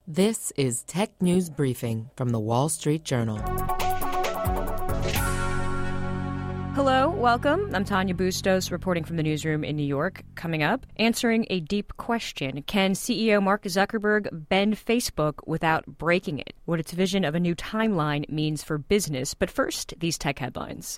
This is Tech News Briefing from The Wall Street Journal. Hello, welcome. I'm Tanya Bustos, reporting from the newsroom in New York. Coming up, answering a deep question. Can CEO Mark Zuckerberg bend Facebook without breaking it? What its vision of a new timeline means for business. But first, these tech headlines.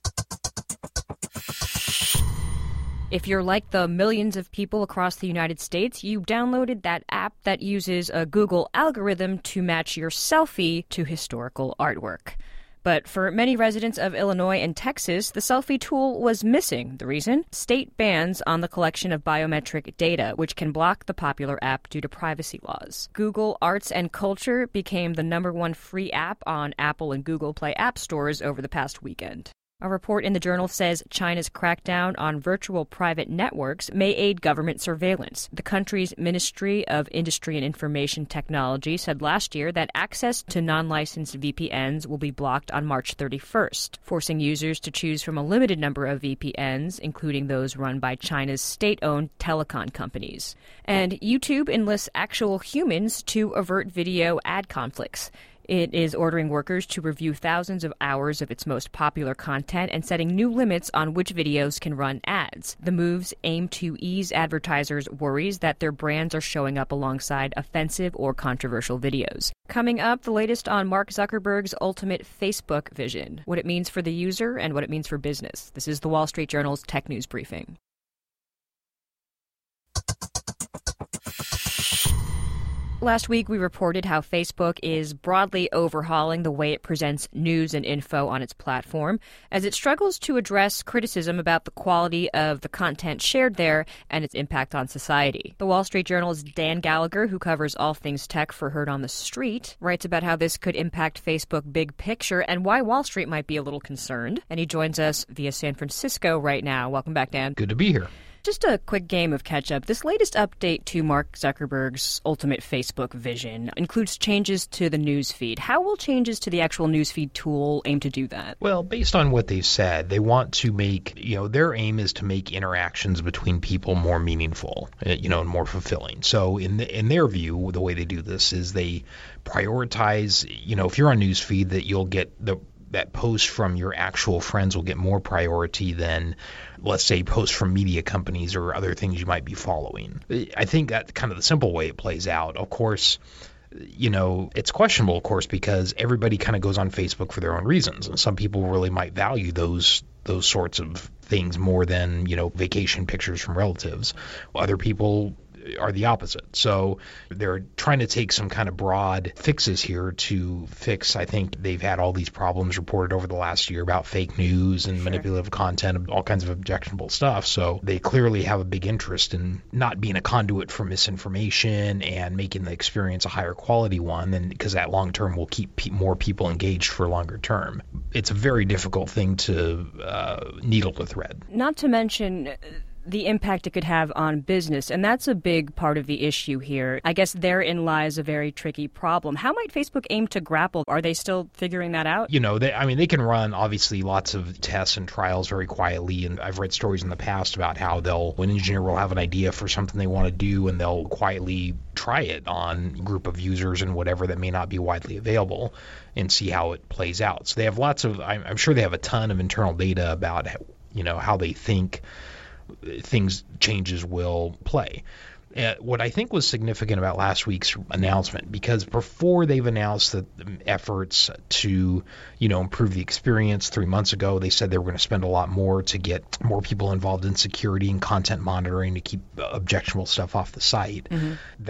If you're like the millions of people across the United States, you downloaded that app that uses a Google algorithm to match your selfie to historical artwork. But for many residents of Illinois and Texas, the selfie tool was missing. The reason? State bans on the collection of biometric data, which can block the popular app due to privacy laws. Google Arts and Culture became the #1 free app on Apple and Google Play app stores over the past weekend. A report in the Journal says China's crackdown on virtual private networks may aid government surveillance. The country's Ministry of Industry and Information Technology said last year that access to non-licensed VPNs will be blocked on March 31st, forcing users to choose from a limited number of VPNs, including those run by China's state-owned telecom companies. And YouTube enlists actual humans to avert video ad conflicts. It is ordering workers to review thousands of hours of its most popular content and setting new limits on which videos can run ads. The moves aim to ease advertisers' worries that their brands are showing up alongside offensive or controversial videos. Coming up, the latest on Mark Zuckerberg's ultimate Facebook vision, what it means for the user and what it means for business. This is the Wall Street Journal's Tech News Briefing. Last week, we reported how Facebook is broadly overhauling the way it presents news and info on its platform as it struggles to address criticism about the quality of the content shared there and its impact on society. The Wall Street Journal's Dan Gallagher, who covers all things tech for Heard on the Street, writes about how this could impact Facebook big picture and why Wall Street might be a little concerned. And he joins us via San Francisco right now. Welcome back, Dan. Good to be here. Just a quick game of catch-up. This latest update to Mark Zuckerberg's ultimate Facebook vision includes changes to the news feed. How will changes to the actual news feed tool aim to do that? Well, based on what they've said, they want to make, their aim is to make interactions between people more meaningful, and more fulfilling. So in their view, the way they do this is they prioritize, if you're on news feed, that you'll get that post from your actual friends will get more priority than, let's say, posts from media companies or other things you might be following. I think that's kind of the simple way it plays out. Of course, it's questionable, of course, because everybody kind of goes on Facebook for their own reasons. And some people really might value those sorts of things more than, vacation pictures from relatives. Other people are the opposite. So they're trying to take some kind of broad fixes here to fix. I think they've had all these problems reported over the last year about fake news and manipulative content, all kinds of objectionable stuff. So they clearly have a big interest in not being a conduit for misinformation and making the experience a higher quality one, and because that long term will keep more people engaged for longer term. It's a very difficult thing to needle to thread. Not to mention the impact it could have on business, and that's a big part of the issue here. I guess therein lies a very tricky problem. How might Facebook aim to grapple? Are they still figuring that out? They can run, obviously, lots of tests and trials very quietly, and I've read stories in the past about how an engineer will have an idea for something they want to do, and they'll quietly try it on a group of users and whatever that may not be widely available and see how it plays out. So they have I'm sure they have a ton of internal data about, how they think changes will play. What I think was significant about last week's announcement, because before they've announced the efforts to, improve the experience 3 months ago, they said they were going to spend a lot more to get more people involved in security and content monitoring to keep objectionable stuff off the site. Mm-hmm.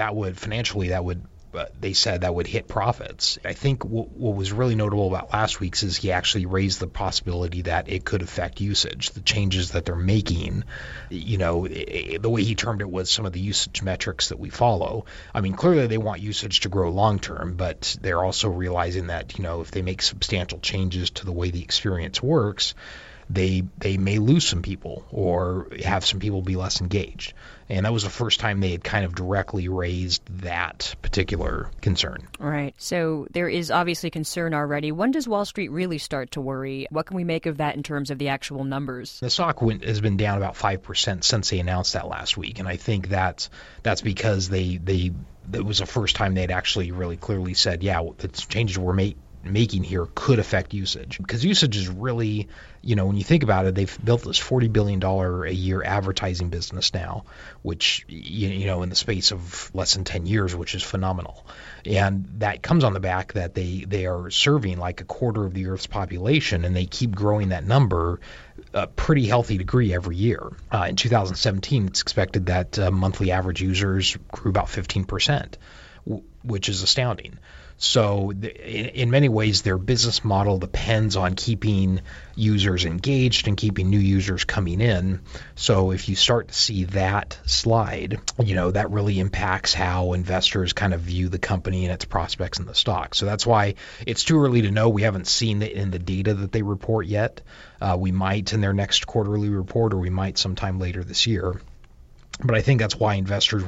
They said that would hit profits. I think what was really notable about last week's is he actually raised the possibility that it could affect usage. The changes that they're making, the way he termed it was some of the usage metrics that we follow. I mean, clearly they want usage to grow long term, but they're also realizing that, if they make substantial changes to the way the experience works, they may lose some people or have some people be less engaged. And that was the first time they had kind of directly raised that particular concern. Right. So there is obviously concern already. When does Wall Street really start to worry? What can we make of that in terms of the actual numbers? The stock has been down about 5% since they announced that last week. And I think that's because it was the first time they'd actually really clearly said, yeah, the changes we're making here could affect usage. Because usage is really, when you think about it, they've built this $40 billion a year advertising business now, which, in the space of less than 10 years, which is phenomenal. And that comes on the back that they are serving like a quarter of the Earth's population, and they keep growing that number a pretty healthy degree every year. In 2017, it's expected that monthly average users grew about 15%, which is astounding. So in many ways, their business model depends on keeping users engaged and keeping new users coming in. So if you start to see that slide, that really impacts how investors kind of view the company and its prospects in the stock. So that's why it's too early to know. We haven't seen it in the data that they report yet. We might in their next quarterly report, or we might sometime later this year. But I think that's why investors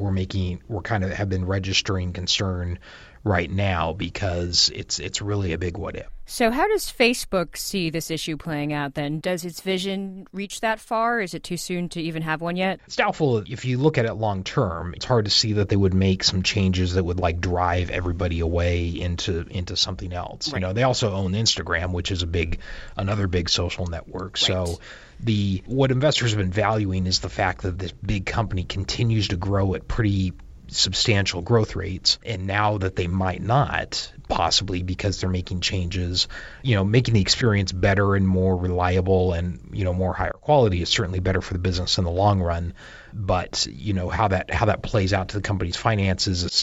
have been registering concern right now, because it's really a big what if. So how does Facebook see this issue playing out then? Does its vision reach that far? Is it too soon to even have one yet? It's doubtful. If you look at it long term, it's hard to see that they would make some changes that would drive everybody away into something else. Right. They also own Instagram, which is another big social network. Right. So what investors have been valuing is the fact that this big company continues to grow at pretty substantial growth rates, and now that they might not, possibly because they're making changes, making the experience better and more reliable and more higher quality is certainly better for the business in the long run. But how that plays out to the company's finances is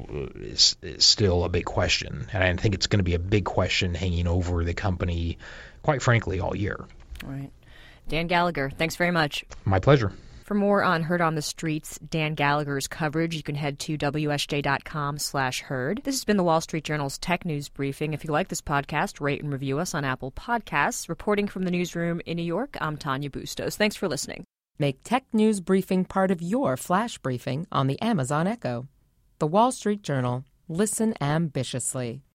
still a big question, and I think it's going to be a big question hanging over the company, quite frankly, all year. All right. Dan Gallagher, thanks very much. My pleasure. For more on Heard on the Streets, Dan Gallagher's coverage, you can head to WSJ.com/Heard. This has been the Wall Street Journal's Tech News Briefing. If you like this podcast, rate and review us on Apple Podcasts. Reporting from the newsroom in New York, I'm Tanya Bustos. Thanks for listening. Make Tech News Briefing part of your flash briefing on the Amazon Echo. The Wall Street Journal. Listen ambitiously.